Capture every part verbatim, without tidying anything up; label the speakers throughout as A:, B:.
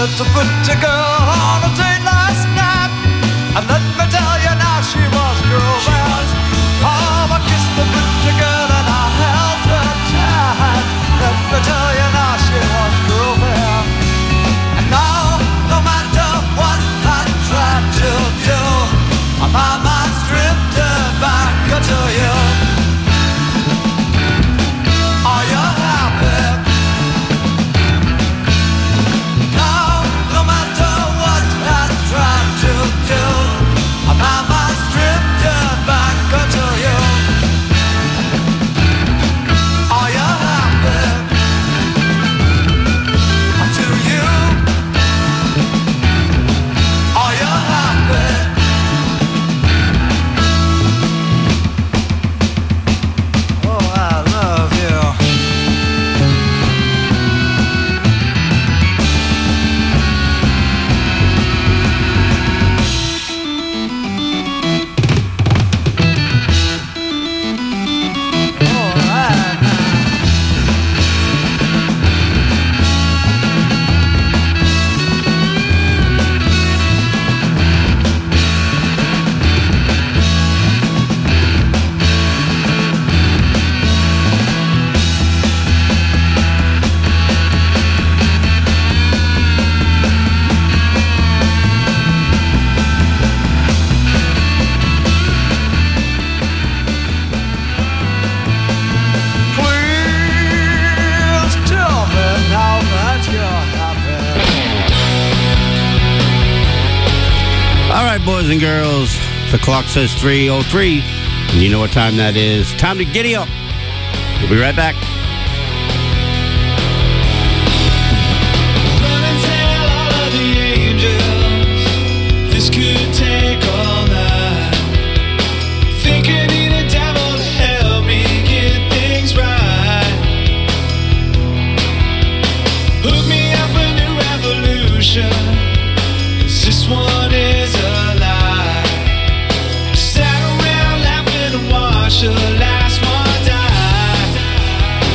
A: met a pretty girl on a date last night, and let me tell you now she was grooving. Oh, I kissed the pretty girl and I held her tight. Let me tell you now she was grooving. And now, no matter what I try to do, my mind's drifting back to you. Are you happy? Now, no matter what I try to do, my mind's drifting back to you. Are you happy? To you. Are you happy?
B: Boys and girls, the clock says three oh three, and you know what time that is. Time to giddy up. We'll be right back.
C: Run and tell all of the angels, this could take all night. Think I need a devil to help me get things right. Hook me up a new revolution, 'cause this one is a the last one died.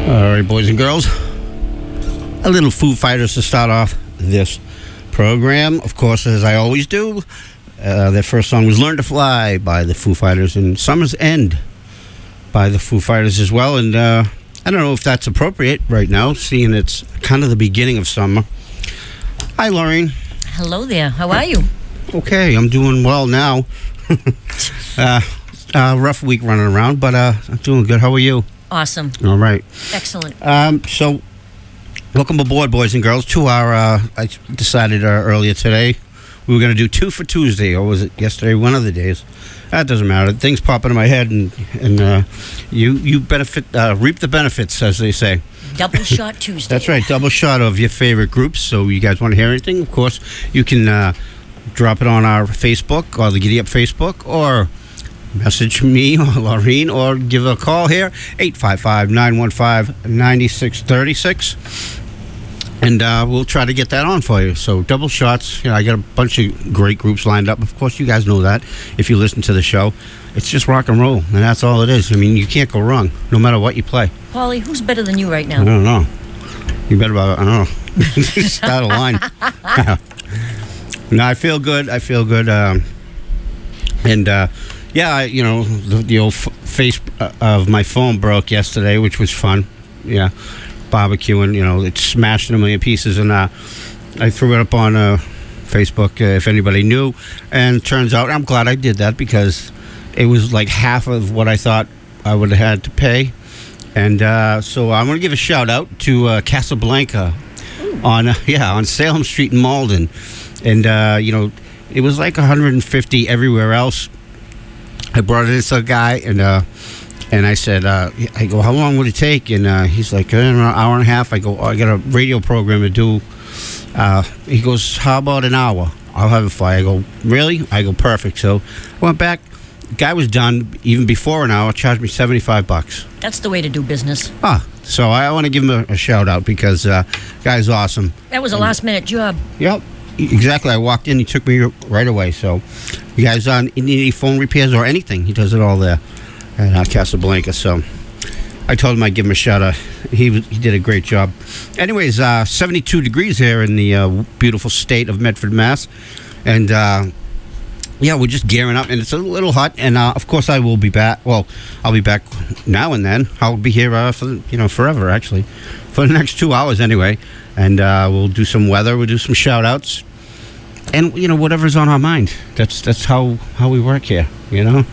B: All right, boys and girls. A little Foo Fighters to start off this program. Of course, as I always do, uh, their first song was Learn to Fly by the Foo Fighters and Summer's End by the Foo Fighters as well. And uh, I don't know if that's appropriate right now, seeing it's kind of the beginning of summer. Hi, Laureen.
D: Hello there. How are you?
B: Okay, I'm doing well now. uh, uh, rough week running around, but uh, I'm doing good. How are you?
D: Awesome.
B: All right.
D: Excellent.
B: Um, so, welcome aboard, boys and girls, to our, uh, I decided uh, earlier today, we were going to do two for Tuesday, or was it yesterday, one of the days? That doesn't matter. Things pop into my head, and, and uh, you, you benefit, uh, reap the benefits, as they say.
D: Double Shot Tuesday.
B: That's right, double shot of your favorite groups. So you guys want to hear anything, of course, you can uh, drop it on our Facebook, or the Giddy Up Facebook, or message me or Laureen, or give a call here, eight five five, nine one five, nine six three six, and uh, we'll try to get that on for you. So double shots, you know, I got a bunch of great groups lined up. Of course, you guys know that if you listen to the show. It's just rock and roll, and that's all it is. I mean, you can't go wrong, no matter what you play.
D: Paulie, who's better than you right now?
B: I don't know. You better about, I don't know. Start a line. No, I feel good. I feel good. Um, and, uh, yeah, I, you know, the, the old f- face uh, of my phone broke yesterday, which was fun. Yeah, barbecuing, you know, it smashed in a million pieces, and uh, I threw it up on uh, Facebook, uh, if anybody knew. And turns out, I'm glad I did that, because it was like half of what I thought I would have had to pay. And uh, so I'm going to give a shout out to uh, Casablanca on, uh, yeah, on Salem Street in Malden. And, uh, you know, it was like one hundred fifty everywhere else. I brought it to a guy, and uh, and I said, uh, I go, how long would it take? And uh, he's like, an hour and a half. I go, oh, I got a radio program to do. Uh, he goes, how about an hour? I'll have it for you. I go, really? I go, perfect. So I went back. Guy was done even before an hour. Charged me seventy-five bucks.
D: That's the way to do business.
B: Ah, so I want to give him a, a shout out, because uh, guy's awesome.
D: That was a last minute job.
B: Yep, exactly. I walked in, he took me right away. So, you guys uh, need any phone repairs or anything, he does it all there at uh, Casablanca. So, I told him I'd give him a shout out. He was, he did a great job. Anyways, uh, seventy-two degrees here in the uh, beautiful state of Medford, Mass. And, uh, yeah, we're just gearing up, and it's a little hot. And, uh, of course, I will be back. Well, I'll be back now and then. I'll be here uh, for, you know, forever, actually. For the next two hours, anyway. And uh, we'll do some weather. We'll do some shout-outs. And, you know, whatever's on our mind. That's that's how, how we work here, you know?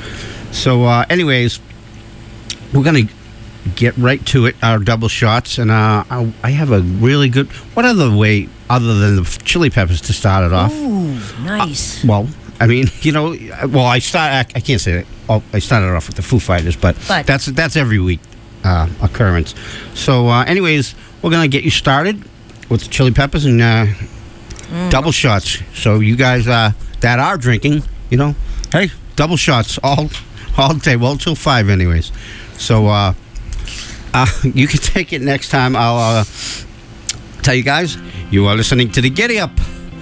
B: So, uh, anyways, we're going to get right to it, our double shots. And uh, I, I have a really good... What other way, other than the Chili Peppers, to start it off?
D: Ooh, nice.
B: Uh, well... I mean, you know, well, I start. I, I can't say that. Oh, I started off with the Foo Fighters, but,
D: but.
B: that's that's every week uh, occurrence. So, uh, anyways, we're gonna get you started with the Chili Peppers and uh, mm. double shots. So, you guys uh, that are drinking, you know, hey, double shots all all day, well, till five, anyways. So, uh, uh, you can take it next time. I'll uh, tell you guys you are listening to the Giddy Up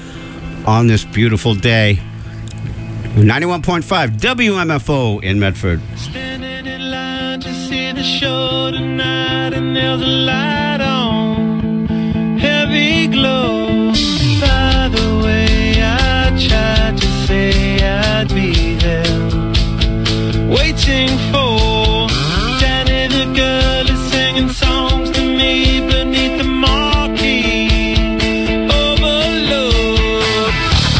B: on this beautiful day. ninety-one point five W M F O in Medford.
C: Standing in line to see the show tonight, and there's a light on, heavy glow. By the way, I tried to say I'd be there, waiting for Danny the girl is singing songs to me beneath the marquee. Overload.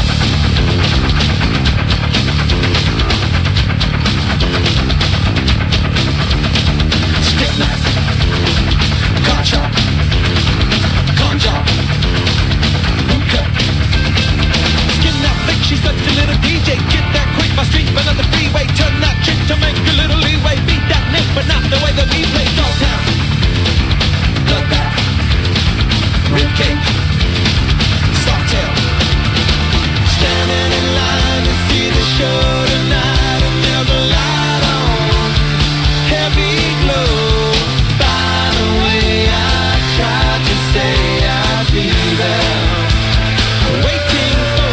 C: Stick knife, gotcha, ganja, hookah. Skin that flick, she's such a little D J. Get that quick, my street, but on the freeway. Turn that chick to make a little leeway. Beat that nick, but not the way that we play. Dogtown, bloodbath, ribcage, softail. Standing in line to see the show tonight, and there's a light on, heavy glow. By the way, I tried to say I'd be there, waiting for.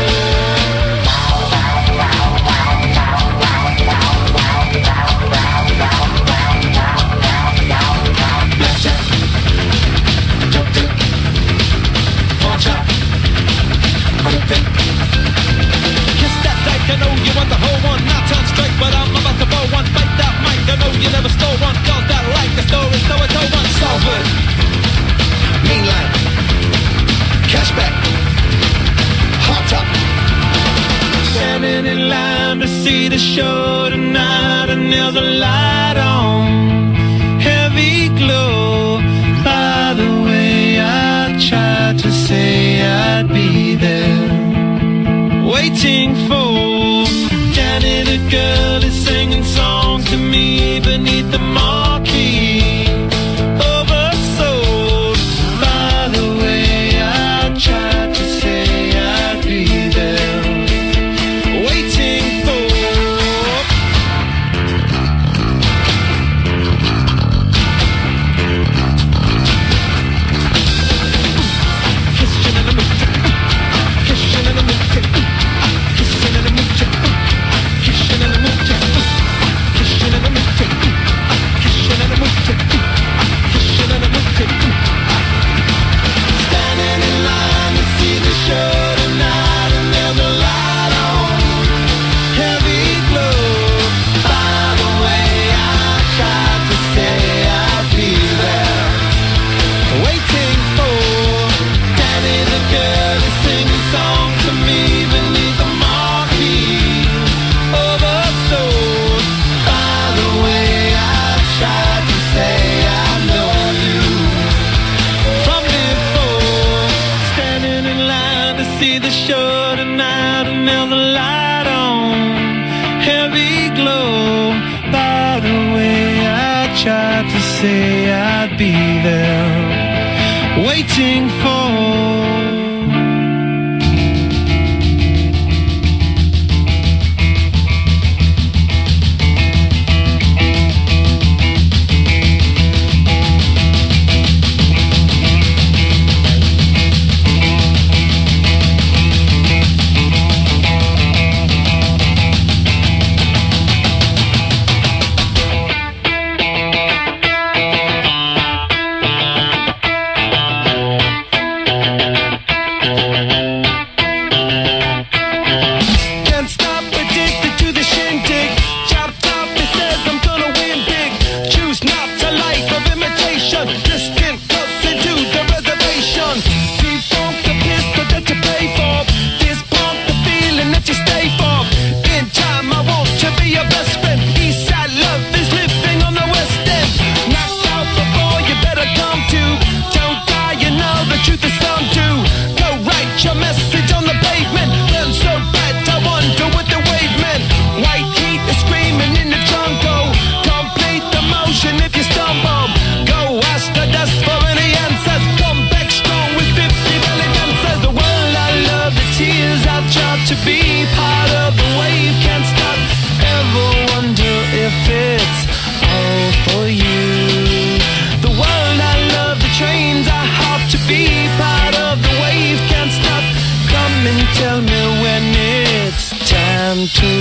C: Blackjack, light on, heavy glow. By the way, I tried to say I'd be there, waiting for. Danny the girl is singing songs to me beneath the marquee. Oversold. By the way, I tried to say I'd be there, waiting for. Christian and a moocher, Christian and a moocher, Christian and a moocher, Christian and a moocher, Christian and a moocher, Christian and a moocher, Christian and a moocher. Standing in line to see the show tonight, and there's a light on, heavy glow. By the way, I tried to say I'd be there, waiting for. Danny the girl is singing songs to me beneath the marquee. Oversold. By the way, I tried to say I know you from before. Standing in line to see the show tonight, and there's a light on, heavy glow. By the way, I tried to say I'd be there, waiting for. Can't stop, addicted to the shindig. Chop top, it says I'm gonna win big. Choose not a life of imitation. Distant close into the reservation. Defunct the pistol that you pay for. This pump the feeling that you stay for. In time, I want to be your best friend. Eastside love is living on the west end. Knocked out before you better come to. Don't die, you know the truth is some do. Go write your message on the pavement. Burn so bright, I wonder what the wave meant. White heat is screaming in the jungle. Complete the motion if you stumble. Go ask the dust for any answers. Come back strong with fifty belly dancers. The world I love, the tears I've tried to be part of the wave. Can't stop, ever wonder if it's all for you. The world I love, the trains I hop to be part of the wave. Can't stop, come and tell me when it's time to.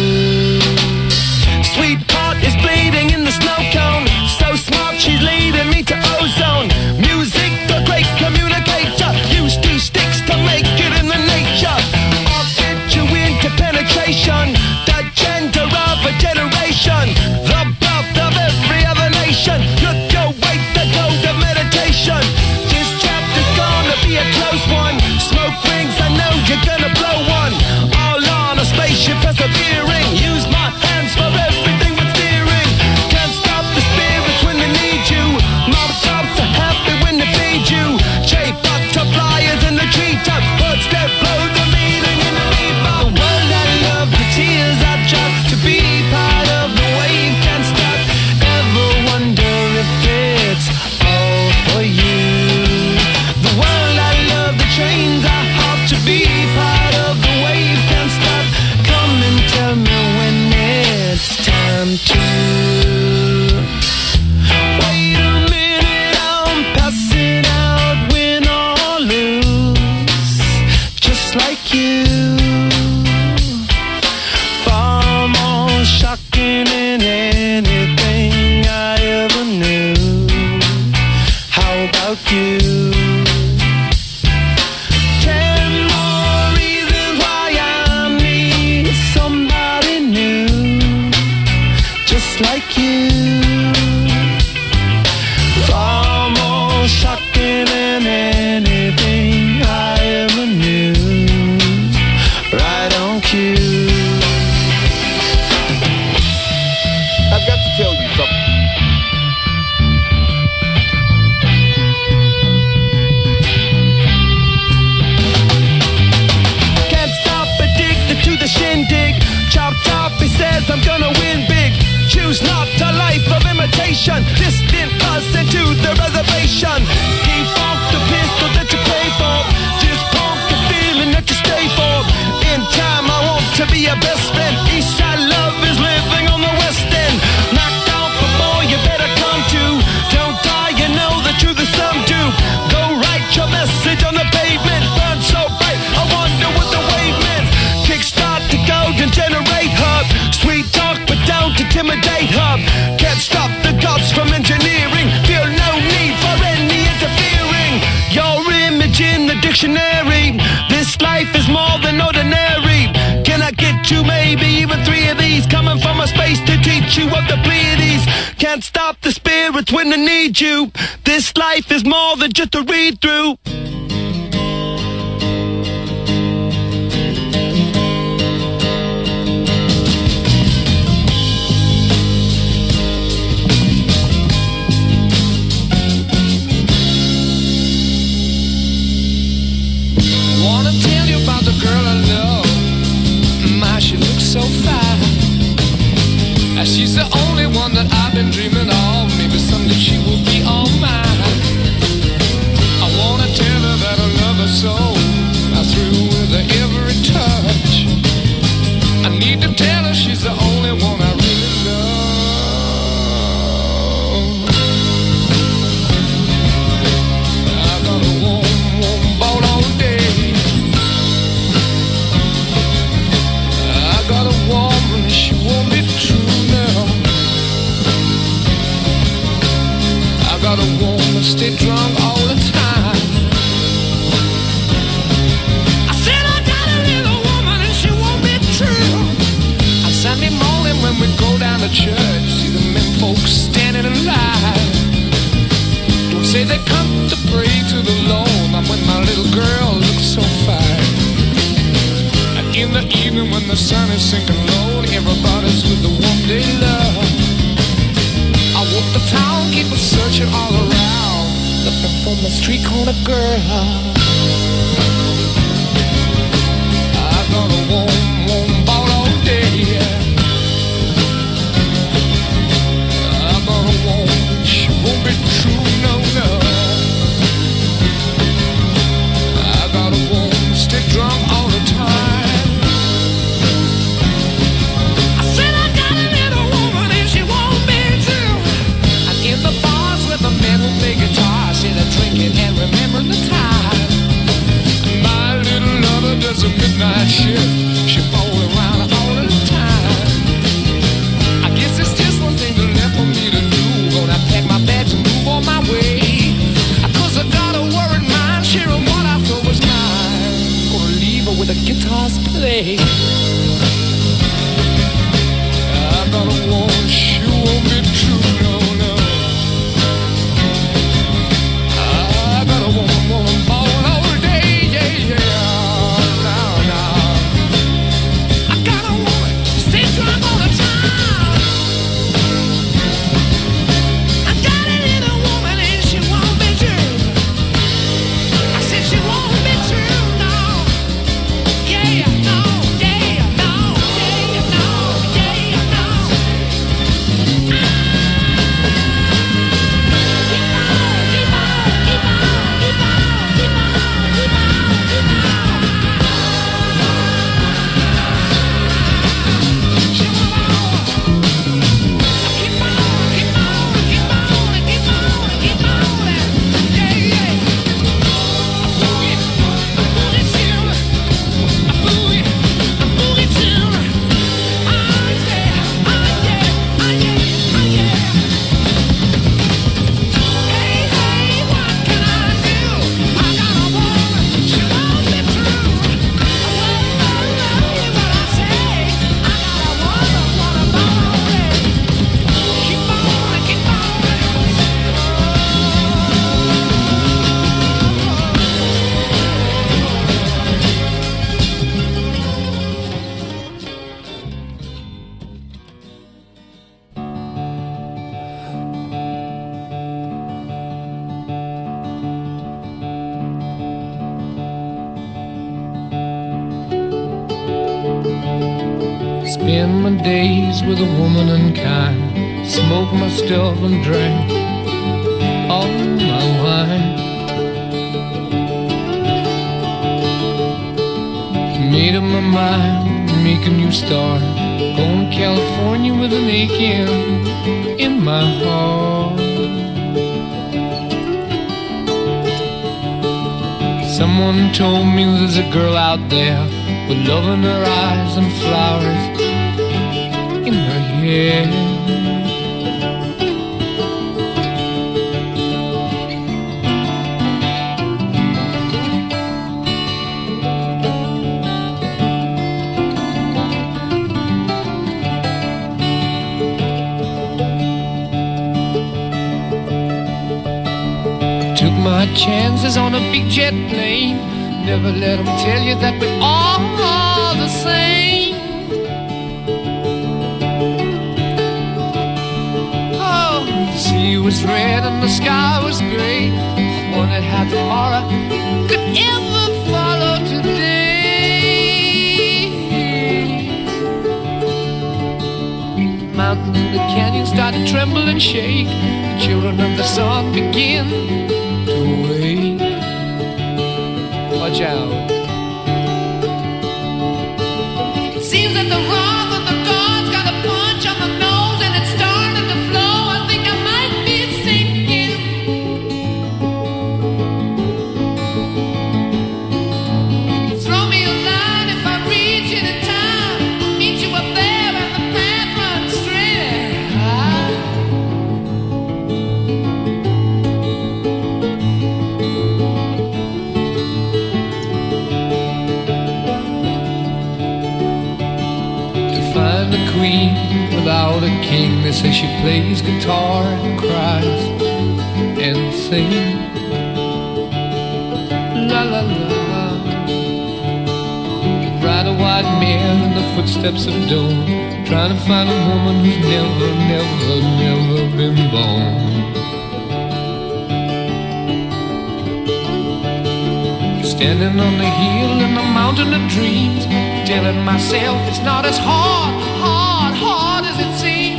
C: Sweetheart is bleeding in the snow cone. So smart, she's leading me to ozone. Music, the great communicator. Use two sticks to make it in the nature. I'll get you into penetration. The gender of a generation. The birth of every other nation. Look your way to go to meditation. This chapter's gonna be a close one. Smoke rings, I know you're gonna blow one. All on a spaceship persevering. Use my hands for everything but steering. Can't stop the spirits when they need you. Mob tops are happy when they feed you. J butterflies in the treetop. Words that blow the meaning in the reaper. The world I love, the tears I tried to be part of the wave. Can't stop, ever wonder if it's all for you. The world I love, the trains I hop to be part of the wave. Can't stop, come and tell me when it's time to. Wait a minute, I'm passing out, win or lose, just like you. Far more shocking than anything I ever knew. How about you? Ten more reasons why I need somebody new, just like you. Far more shocking than anything I ever knew. Right on cue. I've got Can't stop the spirits when they need you. This life is more than just a read through. Wanna tell you about the girl I love. My, she looks so fine. Uh, She's the only one that I've been dreaming of. Maybe someday she will be all mine. I wanna tell her that I love her so. I thrill with her every touch. I need to tell her she's the only one I really love. I got a warm, warm boat all day. I got a woman, she won't be true now. I got a woman, stay drunk all the time. I said I got a little woman and she won't be true. On Sunday morning when we go down to church, see the men folks standing in line. Don't say they come to pray to the Lord. I'm with my little girl, looks so fine. In the evening when the sun is sinking low, everybody's with the one they love. I walk the town, keep on searching all around, looking for my street corner girl. I got a warm, warm boat all day. I got a woman, she won't be true, no, no. I got a woman, stay drunk all the time. The men who play guitar, say they're drinking and remembering the time. My little lover does a midnight shift. She falls around all the time. I guess it's just one thing left for me to do. Gonna pack my bags and move on my way. Cause I got a worried mind, sharing what I thought was mine. Gonna leave her with the guitars play. I got a woman, she won't be true, no, no. I got a woman, woman, born all day, yeah, yeah. Now, now. I got a woman, stay drunk all the time. I got a little woman and she won't be true. I said she won't be true, no. Yeah, no, yeah, no, yeah, no, yeah, no. Spend my days with a woman unkind, smoke my stuff and drink all my wine. Made up my mind, make a new start, going to California with an aching in my heart. Someone told me there's a girl out there with love in her eyes and flowers in her hair. my chances on a big jet plane. Never let them tell you that we're all the same. Oh, the sea was red and the sky was gray. I wondered how tomorrow could ever follow today. The mountains and the canyons start to tremble and shake. The children of the sun begin to wake. Watch out. It seems that the wrath of the gods got a punch on the nose and it's starting to flow. I think I might be sinking. Throw me a line if I reach it in time. I'll meet you up there and the path runs straight ahead. Find a queen without a king. They say she plays guitar and cries and sings. La la la. Ride a white mare in the footsteps of dawn, trying to find a woman who's never, never, never been born. Standing on the hill in the mountain of dreams, telling myself it's not as hard, hard, hard as it seems.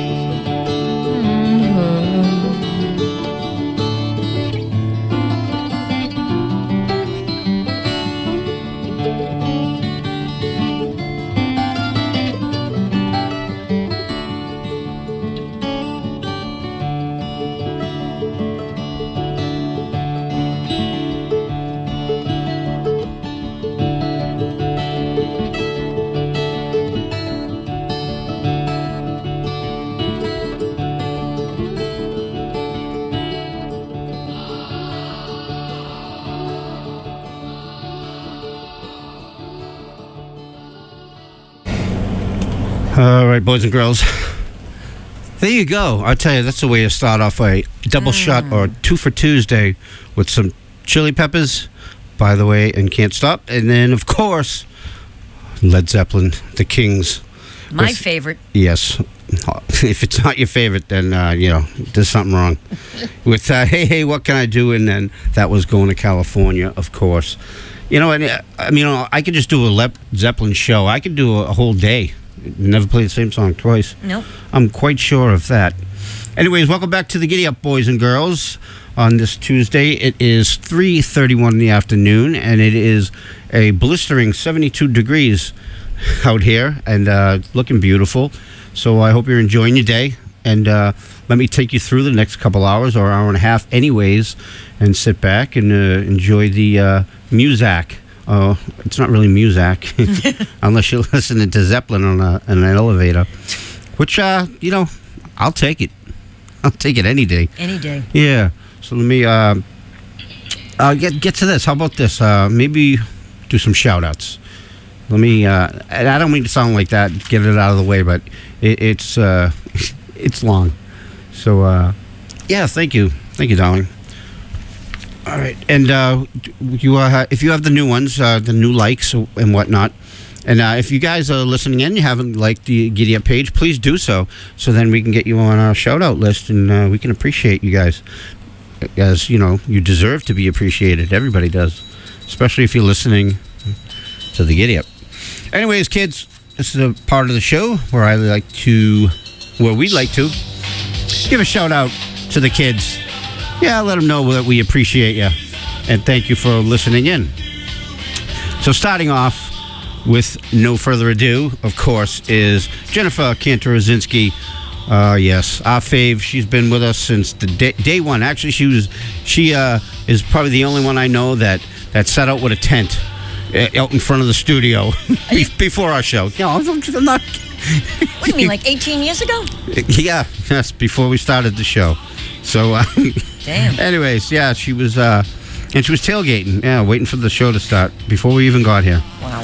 B: All right, boys and girls. There you go. I'll tell you, that's the way to start off a double shot or two for Tuesday with some chili peppers, by the way, and Can't Stop. And then, of course, Led Zeppelin, the Kings.
D: My
B: With-
D: favorite.
B: Yes. If it's not your favorite, then, uh, you know, there's something wrong. With, uh, hey, hey, what can I do? And then that was Going to California, of course. You know, and uh, I mean, I could just do a Led Zeppelin show. I could do a, a whole day. Never play the same song twice.
D: Nope.
B: I'm quite sure of that. Anyways, welcome back to the Giddy Up, boys and girls. On this Tuesday, it is three thirty-one in the afternoon, and it is a blistering seventy-two degrees out here, and uh, looking beautiful. So I hope you're enjoying your day, and uh, let me take you through the next couple hours, or hour and a half anyways, and sit back and uh, enjoy the uh, music. Oh, it's not really music, unless you're listening to Zeppelin on, a, on an elevator, which, uh, you know, I'll take it. I'll take it any day.
D: Any day.
B: Yeah. So let me uh, uh, get get to this. How about this? Uh, maybe do some shout-outs. Let me, uh, and I don't mean to sound like that, get it out of the way, but it, it's uh, it's long. So, uh, yeah, thank you. Thank you, darling. All right, and uh, you uh, if you have the new ones, uh, the new likes and whatnot, and uh, if you guys are listening in, you haven't liked the Giddy Up page, please do so, so then we can get you on our shout-out list, and uh, we can appreciate you guys, as, you know, you deserve to be appreciated. Everybody does, especially if you're listening to the Giddy Up. Anyways, kids, this is a part of the show where I like to, where we like to, give a shout-out to the kids. Yeah, let them know that we appreciate you, and thank you for listening in. So starting off with no further ado, of course, is Jennifer Kantor-Rosinski. Uh, yes, our fave. She's been with us since the day, day one. Actually, she was. She uh, is probably the only one I know that, that set out with a tent uh, out in front of the studio be- before our show. No, I'm I'm not.
D: What do you mean, like eighteen years ago?
B: Yeah, yes, before we started the show. So, uh,
D: Damn.
B: anyways, yeah, she was, uh, and she was tailgating, yeah, waiting for the show to start before we even got here.
D: Wow.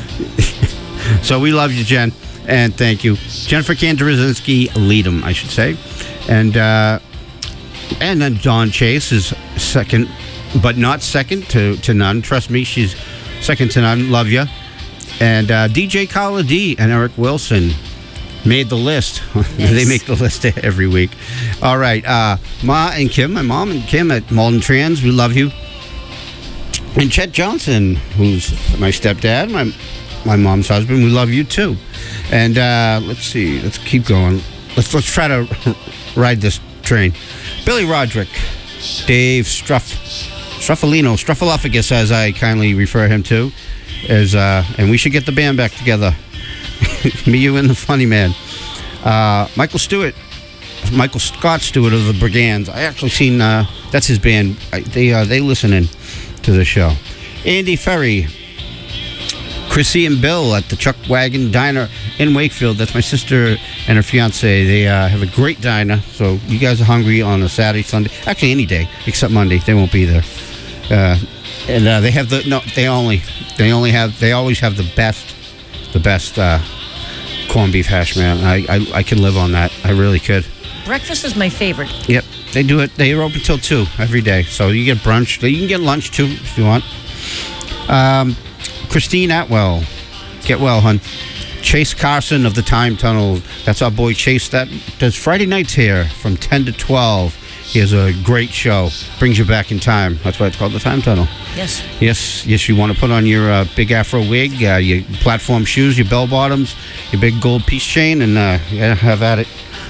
B: So we love you, Jen, and thank you. Jennifer Kantor-Rosinski, Leadham, I should say. And, uh, and then Don Chase, his second but not second to, to none. Trust me, she's second to none. Love you. And uh, D J Carla D and Eric Wilson made the list. Nice. They make the list every week. All right. Uh, Ma and Kim, my mom and Kim at Malden Trans, we love you. And Chet Johnson, who's my stepdad, my my mom's husband, we love you too. And uh, let's see, let's keep going. Let's let's try to ride this train. Billy Roderick, Dave Struff, Struffalino, Struffalophagus, as I kindly refer him to, is uh, and we should get the band back together. Me, you, and the Funny Man. Uh, Michael Stewart, Michael Scott Stewart of the Brigands. I actually seen uh, that's his band. I, they uh, they listen in to the show. Andy Ferry, Chrissy and Bill at the Chuck Wagon Diner in Wakefield. That's my sister and her fiance. They uh, have a great diner. So you guys are hungry on a Saturday, Sunday, actually any day except Monday. They won't be there. Uh, and uh, they have the no. They only they only have they always have the best the best uh, corned beef hash, man. I, I I can live on that. I really could.
D: Breakfast is my favorite.
B: Yep, they do it. They are open till two every day. So you get brunch. You can get lunch too if you want. Um, Christine Atwell, get well, hun. Chase Carson of the Time Tunnel. That's our boy Chase. That does Friday nights here from ten to twelve. He has a great show. Brings you back in time. That's why it's called the Time Tunnel.
D: Yes.
B: Yes, yes. You want to put on your uh, big afro wig, uh, your platform shoes, your bell bottoms, your big gold piece chain, and uh, yeah, have at it.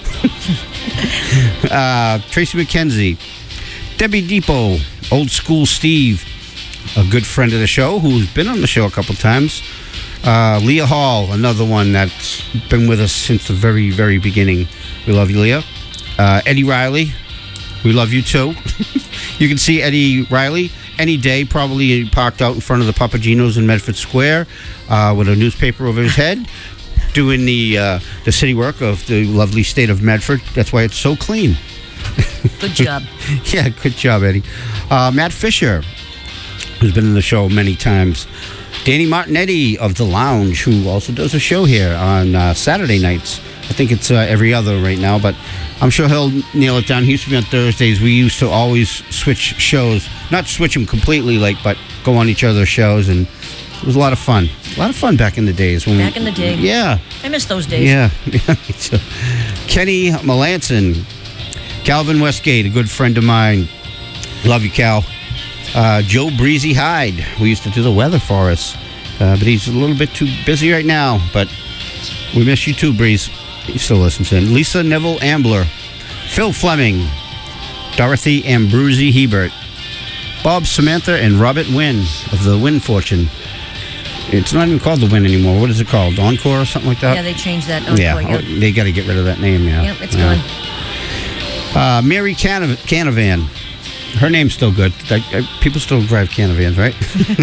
B: uh, Tracy McKenzie, Debbie Depot, Old School Steve, a good friend of the show who's been on the show a couple times. Uh, Leah Hall, another one that's been with us since the very, very beginning. We love you, Leah. Uh, Eddie Riley, we love you too. You can see Eddie Riley any day, probably parked out in front of the Papagenos in Medford Square uh, with a newspaper over his head, doing the uh, the city work of the lovely state of Medford. That's why it's so clean.
D: Good job.
B: Yeah, good job, Eddie. Uh, Matt Fisher, who's been in the show many times. Danny Martinetti of The Lounge, who also does a show here on uh, Saturday nights. I think it's uh, every other right now, but I'm sure he'll nail it down. He used to be on Thursdays. We used to always switch shows. Not switch them completely, like, but go on each other's shows, and it was a lot of fun. A lot of fun back in the days. When
D: Back
B: we,
D: in the day.
B: Yeah.
D: I miss those days.
B: Yeah. So, Kenny Melanson, Calvin Westgate, a good friend of mine. Love you, Cal. Uh, Joe Breezy Hyde, who used to do the weather for us. Uh, but he's a little bit too busy right now. But we miss you too, Breeze. He still listens in. Lisa Neville Ambler, Phil Fleming, Dorothy Ambrusi Hebert, Bob Samantha, and Robert Wynn of the Wynn Fortune. It's not even called the Wynn anymore. What is it called? Encore or something like that?
D: Yeah, they changed that. Oh,
B: yeah,
D: yeah.
B: oh, they got to get rid of that name. Yeah,
D: Yep, it's
B: yeah.
D: gone.
B: Uh, Mary Canav- Canavan. Her name's still good. Like, uh, people still drive Canavans, right?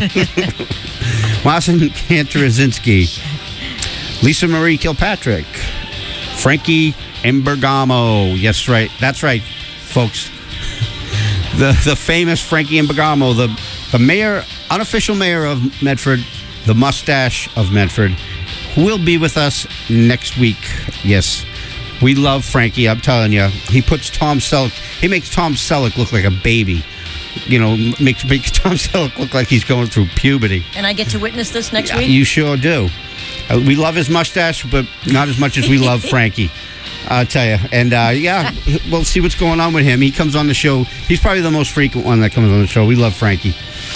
B: Marcin Kantarazinski, Lisa Marie Kilpatrick, Frankie Imbergamo. Yes, right. That's right, folks. The the famous Frankie Imbergamo, the the mayor, unofficial mayor of Medford, the mustache of Medford, who will be with us next week. Yes. We love Frankie, I'm telling you. He puts Tom Selleck, he makes Tom Selleck look like a baby. You know, makes, makes Tom Selleck look like he's going through puberty.
D: And I get to witness this next week?
B: You sure do. Uh, we love his mustache, but not as much as we love Frankie. I'll tell you. And, uh, yeah, we'll see what's going on with him. He comes on the show. He's probably the most frequent one that comes on the show. We love Frankie.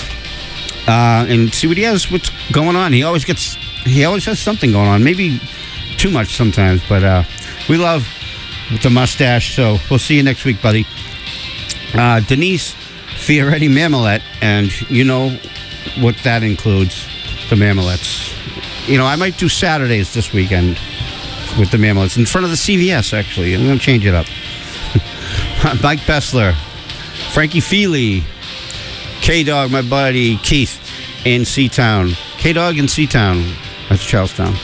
B: Uh, and see what he has, what's going on. He always gets, he always has something going on. Maybe too much sometimes, but uh, we love the mustache. So we'll see you next week, buddy. Uh, Denise Fioretti Marmalette, and you know what that includes, the Marmalettes. You know, I might do Saturdays this weekend with the Marmalettes in front of the C V S, actually. I'm going to change it up. Mike Bessler, Frankie Feely, K-Dog, my buddy Keith in Seatown. K-Dog in Seatown. That's Charlestown.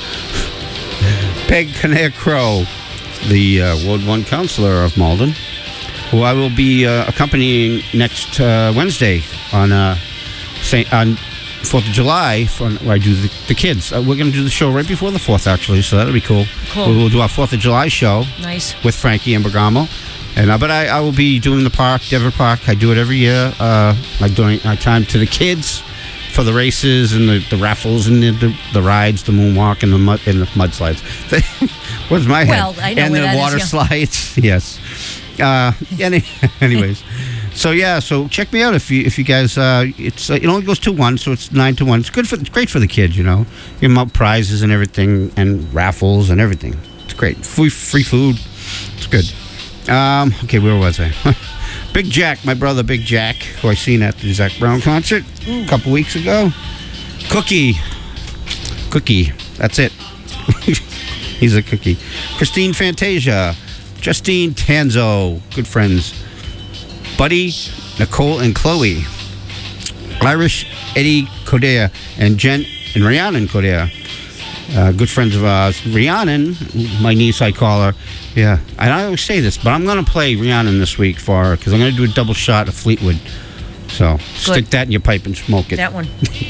B: Peg Kinnear Crow, the uh, Ward one councilor of Malden, who I will be uh, accompanying next uh, Wednesday on uh, Saint on fourth of July. For, where I do the, the kids. Uh, we're going to do the show right before the fourth, actually, so that'll be cool.
D: Cool.
B: We'll, we'll do our fourth of July show.
D: Nice.
B: With Frankie and Bergamo. And uh, but I, I will be doing the park, Denver Park. I do it every year. Uh, I donate my time to the kids for the races and the, the raffles and the, the, the rides, the moonwalk and the mud and the mudslides. What's my head?
D: Well, I know
B: and
D: where
B: the
D: that is,
B: water
D: yeah.
B: slides. Yes. Uh, any, anyways, so yeah, so check me out if you if you guys. Uh, it's uh, it only goes to one, so it's nine to one. It's good for it's great for the kids, you know. Give them out prizes and everything, and raffles and everything. It's great. Free free food. It's good. Um, okay, where was I? Big Jack, my brother Big Jack, who I seen at the Zach Brown concert a couple weeks ago. Cookie. Cookie. That's it. He's a cookie. Christine Fantasia. Justine Tanzo. Good friends. Buddy, Nicole, and Chloe. Irish, Eddie Codea, and Jen and Rhiannon Codea. Uh, good friends of ours. Rhiannon, my niece, I call her. Yeah, and I always say this, but I'm going to play Rhiannon this week for her because I'm going to do a double shot of Fleetwood. So stick that in your pipe and smoke it.
D: That one.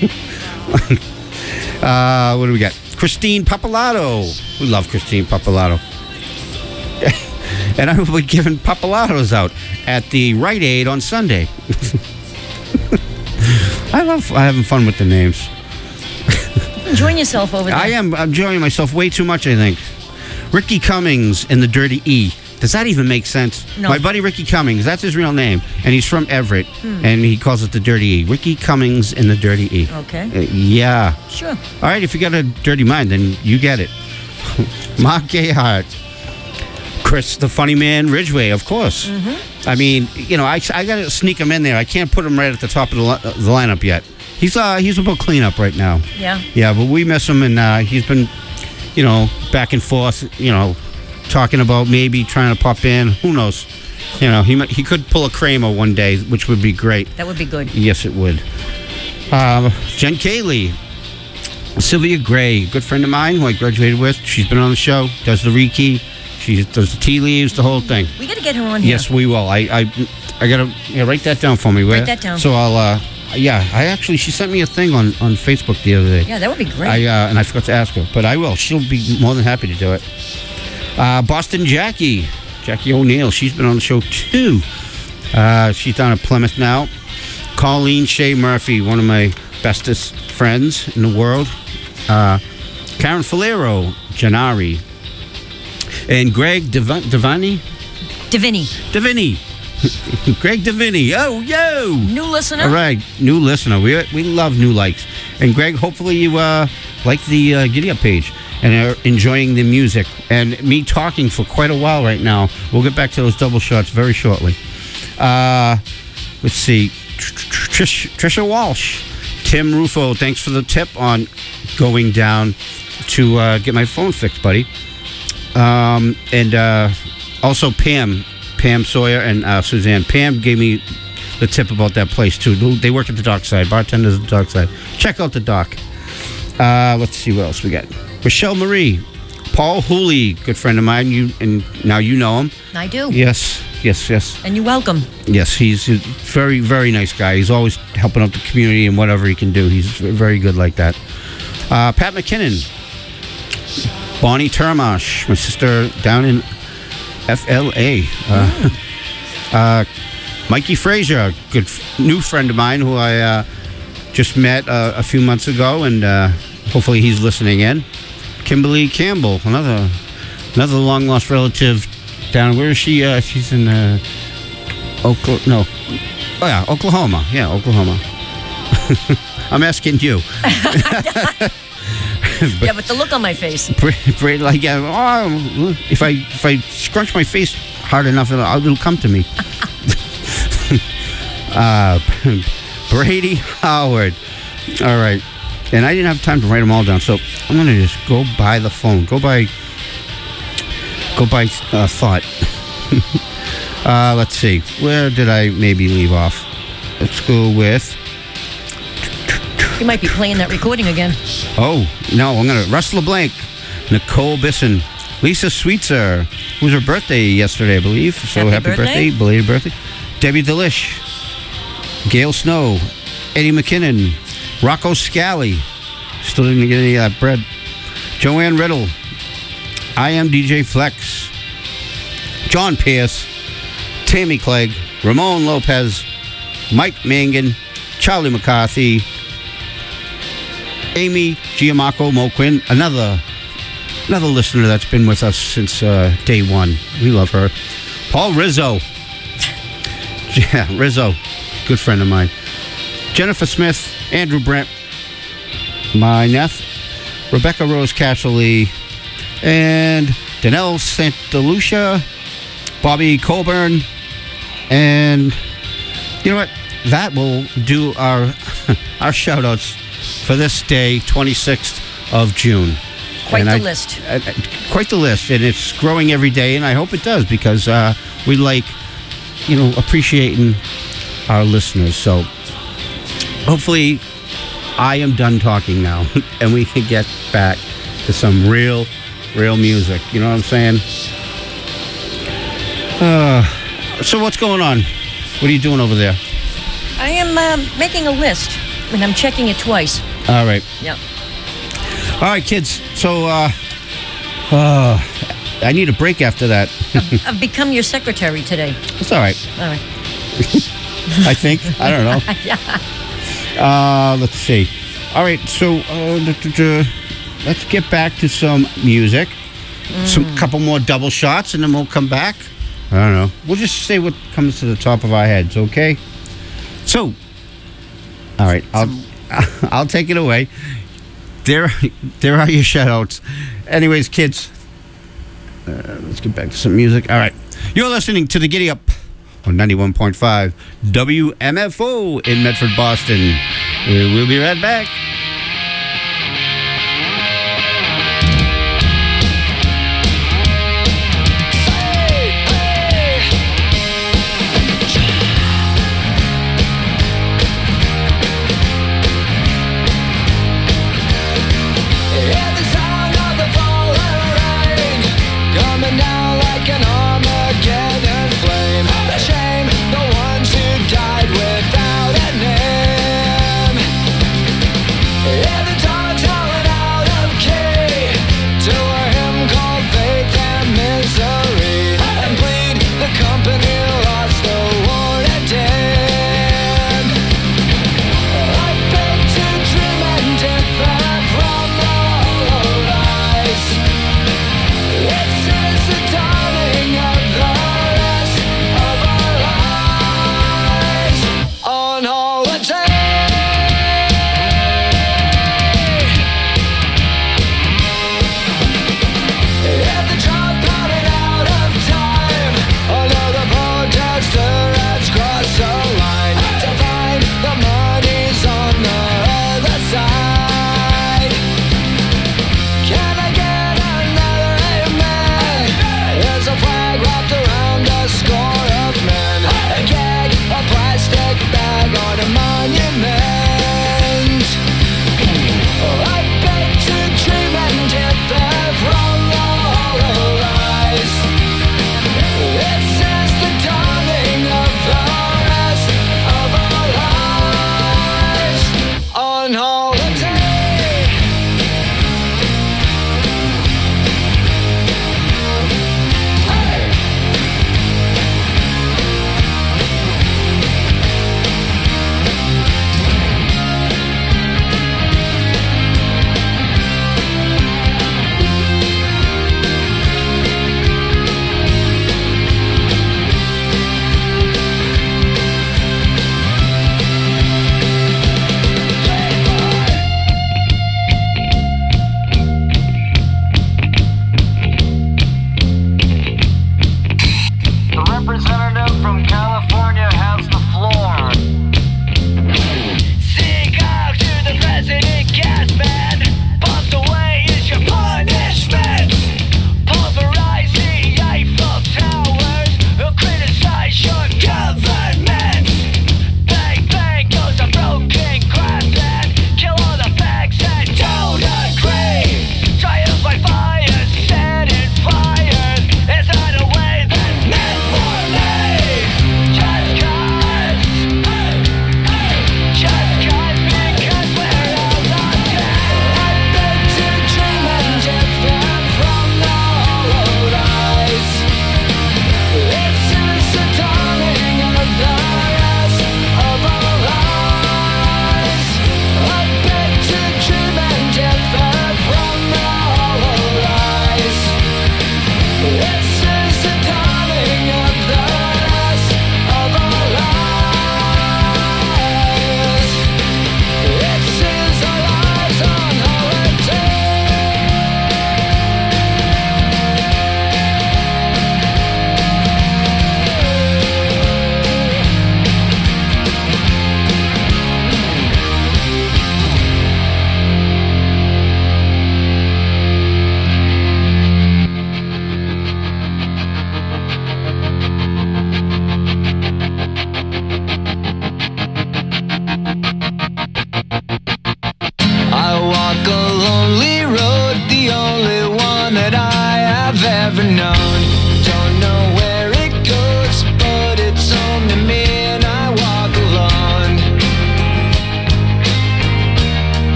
B: uh, what do we got? Christine Papalato. We love Christine Papalato. And I will be giving Papalatos out at the Rite Aid on Sunday. I love having fun with the names.
D: Enjoying yourself over there.
B: I am I'm enjoying myself way too much, I think. Ricky Cummings and the Dirty E. Does that even make sense?
D: No.
B: My buddy Ricky Cummings, that's his real name, and he's from Everett,
D: Hmm.
B: and he calls it the Dirty E. Ricky Cummings and the Dirty E.
D: Okay.
B: Uh, yeah.
D: Sure.
B: All right, if you got a dirty mind, then you get it. Mark Gayhart. Chris, the funny man, Ridgway, of course.
D: Mm-hmm.
B: I mean, you know, I, I got to sneak him in there. I can't put him right at the top of the, li- the lineup yet. He's uh he's about cleanup right now.
D: Yeah.
B: Yeah, but we miss him, and uh, he's been, you know, back and forth, you know, talking about maybe trying to pop in. Who knows? You know, he might, he could pull a Kramer one day, which would be great.
D: That would be good.
B: Yes, it would. Uh, Jen Cayley. Sylvia Gray, good friend of mine who I graduated with. She's been on the show, does the Reiki. She does the tea leaves, the whole thing.
D: We got to get her on here.
B: Yes, we will. I I, I got to yeah, write that down for me.
D: Write that down.
B: So I'll, uh, yeah, I actually, she sent me a thing on, on Facebook the other day.
D: Yeah, that would be great.
B: I uh, And I forgot to ask her, but I will. She'll be more than happy to do it. Uh, Boston Jackie, Jackie O'Neill, she's been on the show too. Uh, she's down at Plymouth now. Colleen Shea Murphy, one of my bestest friends in the world. Uh, Karen Falero, Janari. And Greg Dev- Devani?
D: Divini.
B: Devini. Greg Devini. Oh, yo!
D: New listener.
B: All right, new listener. We we love new likes. And Greg, hopefully you uh, like the uh, Giddy Up page and are enjoying the music and me talking for quite a while right now. We'll get back to those double shots very shortly. Uh, let's see. Trish, Trisha Walsh. Tim Rufo, thanks for the tip on going down to uh, get my phone fixed, buddy. Um, and uh, also Pam. Pam Sawyer and uh, Suzanne. Pam gave me the tip about that place too. They work at the Dockside. Bartenders at the Dockside. Check out the dock. Uh, let's see what else we got. Rochelle Marie, Paul Hooley, good friend of mine. You and now you know him.
D: I do.
B: Yes, yes, yes,
D: And you're welcome.
B: yes. He's a very, very nice guy. He's always helping out the community and whatever he can do. He's very good like that. Uh, Pat McKinnon, Bonnie Termash, my sister down in F L A. Uh, uh, Mikey Frazier, good f- new friend of mine who I uh, just met uh, a few months ago, and uh, hopefully he's listening in. Kimberly Campbell, another another long lost relative down. Where is she? Uh, she's in uh, Oklahoma. No, oh yeah, Oklahoma. Yeah, Oklahoma. I'm asking you.
D: Yeah, but the look on my face.
B: Pretty like yeah, oh, if I if I scrunch my face hard enough, it'll, it'll come to me. uh, Brady Howard. All right, and I didn't have time to write them all down, so I'm gonna just go by the phone. Go by. Go by uh, thought. uh, let's see. Where did I maybe leave off? Let's go with.
D: You might be playing that recording again.
B: Oh, no, I'm going to... Russ LeBlanc, Nicole Bisson, Lisa Sweetser, who was her birthday yesterday, I believe. So
D: Happy
B: happy, birthday.
D: birthday.
B: belated birthday. Debbie Delish, Gail Snow, Eddie McKinnon, Rocco Scally, still didn't get any of that bread. Joanne Riddle, I am D J Flex, John Pierce, Tammy Clegg, Ramon Lopez, Mike Mangan, Charlie McCarthy, Amy Giamacco Moquin, another another listener that's been with us since uh, day one. We love her. Paul Rizzo. Yeah, Rizzo, good friend of mine. Jennifer Smith, Andrew Brent, my nephew, Rebecca Rose Casserly, and Danelle Santa Lucia, Bobby Colburn, and you know what? That will do our our shout outs for this day, twenty-sixth of June.
D: Quite
B: And
D: the
B: I-
D: list.
B: uh, uh, quite the list, and it's growing every day, and I hope it does because uh, we like, you know, appreciating our listeners. So hopefully I am done talking now, and we can get back to some real, real music. You know what I'm saying? Uh, so what's going on? What are you doing over there?
D: I am um, making a list, and I'm checking it twice.
B: All right.
D: Yep.
B: All right, kids. So uh, uh, I need a break after that.
D: I've become your secretary today.
B: It's all right.
D: All right.
B: I think. I don't know. Uh, let's see. All right, so uh, duh, duh, duh. let's get back to some music. Some couple more double shots, and then we'll come back. I don't know. We'll just say what comes to the top of our heads, okay? So, all right, I'll I'll take it away. There, there are your shout-outs. Anyways, kids, uh, let's get back to some music. All right, you're listening to the Giddy Up on ninety-one point five W M F O in Medford, Boston. Uh, We'll be right back.
C: Hear the sound of the falling rain, coming down like an Armageddon flame. The shame, the ones who died without a name.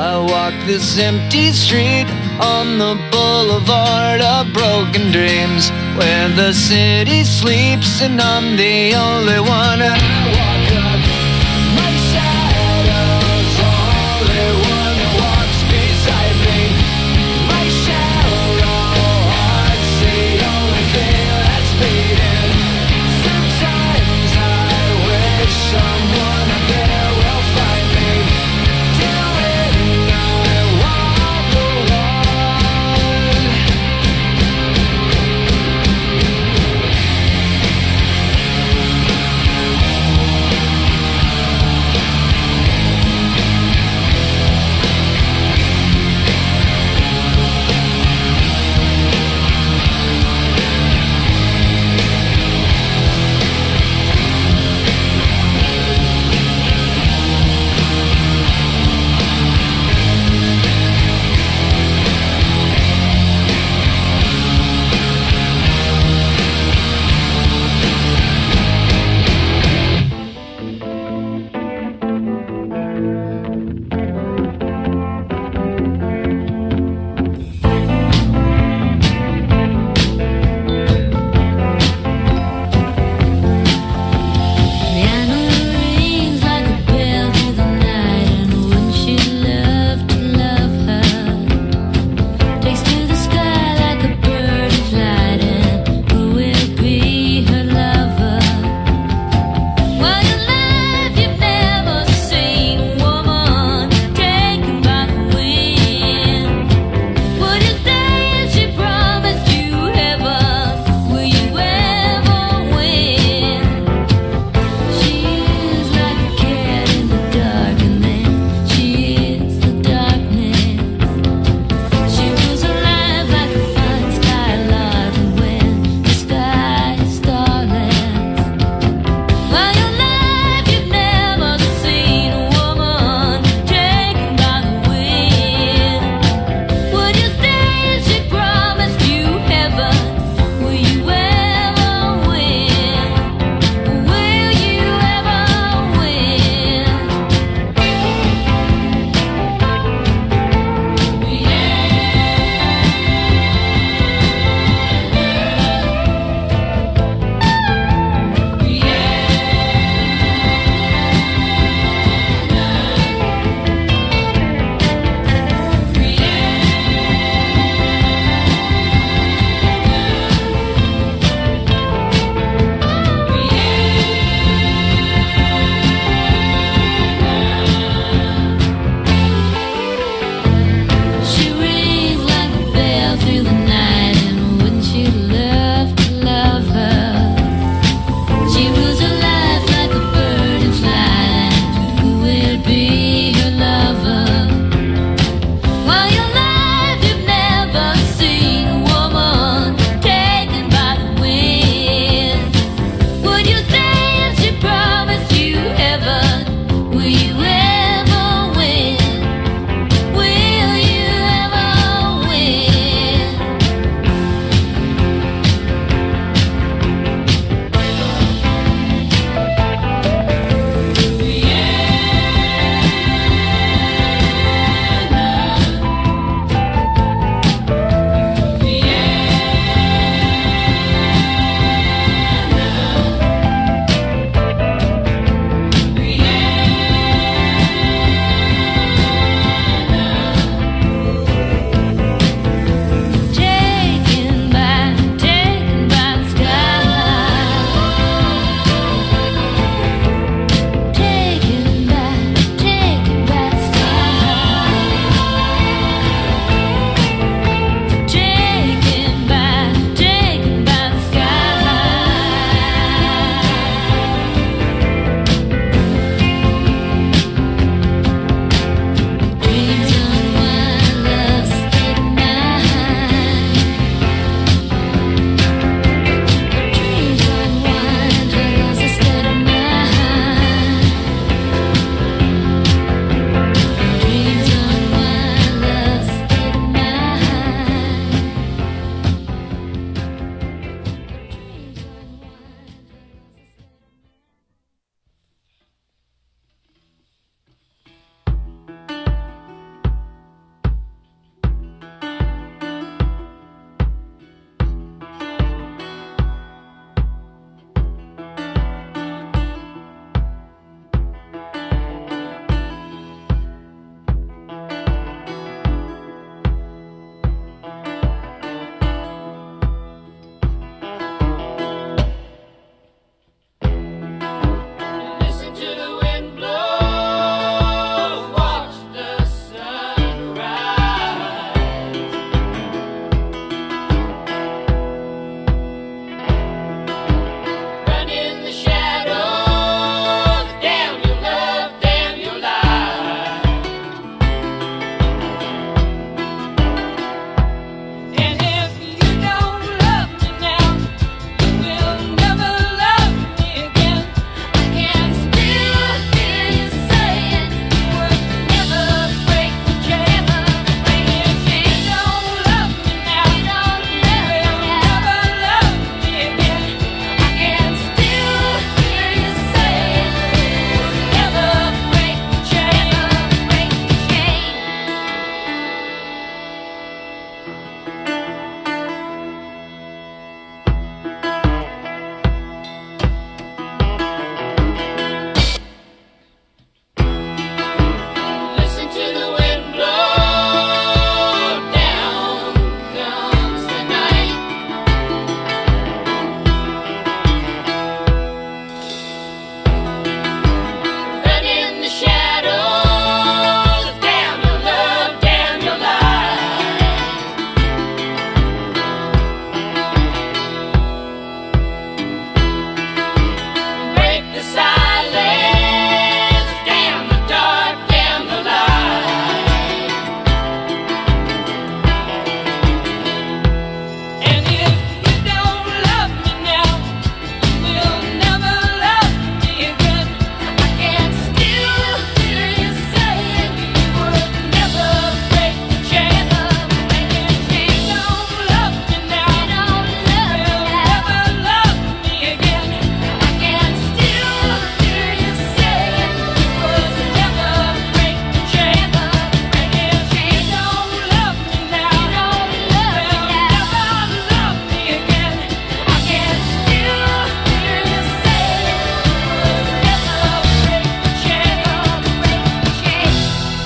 C: I walk this empty street on the boulevard of broken dreams, where the city sleeps and I'm the only one. And I walk